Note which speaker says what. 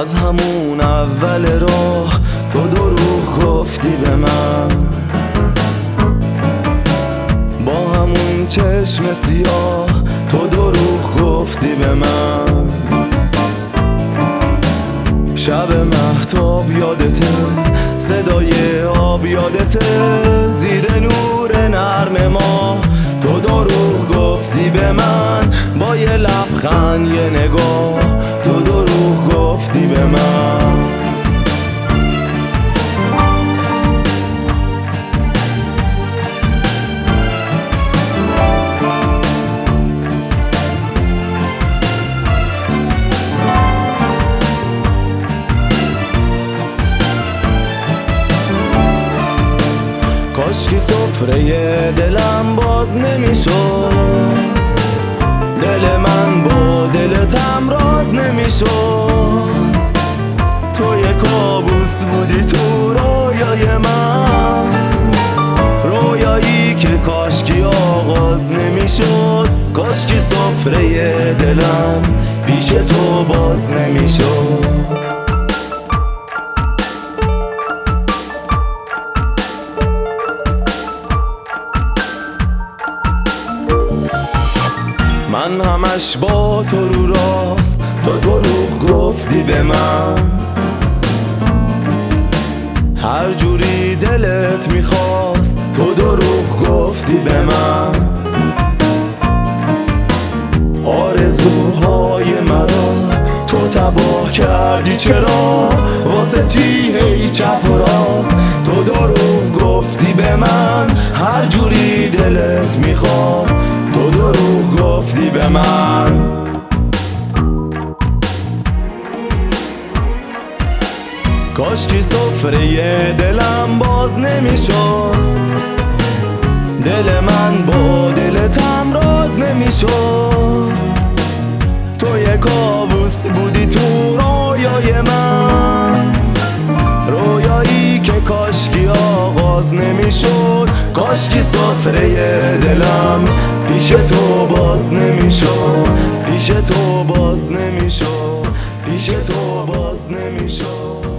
Speaker 1: از همون اول راه تو دروغ گفتی به من، با همون چشم سیاه تو دروغ گفتی به من. شب مهتاب یادته، صدای آب یادته، زیر نور نرم ما تو دروغ گفتی به من، با یه لبخند یه نگاه تو دروغ گفتی به من. کاشکی سفره دلم باز نمیشد، دل من با دلتم راز نمیشد. تو یه کابوس بودی تو رویای من، رویایی که کاشکی آغاز نمیشد. کاشکی سفره دلم پیش تو باز نمیشد. من همش با تو رو راست، تو دروغ گفتی به من. هر جوری دلت میخواست تو دروغ گفتی به من. آرزوهای مرا تو تباه کردی، چرا؟ واسه چی هی چپ و راست تو دروغ گفتی به من. هر جوری دلت میخواست تو دروغ گفتی به من. کاشکی سفره دلم باز نمیشد، دل من با دلتم راز نمیشد. تو یه کابوس بودی تو رویای من، رویایی که کاشکی آغاز نمیشد. کاشکی سفره دلم پیش تو باز نمیشد، پیش تو باز نمیشد، پیش تو باز نمیشد.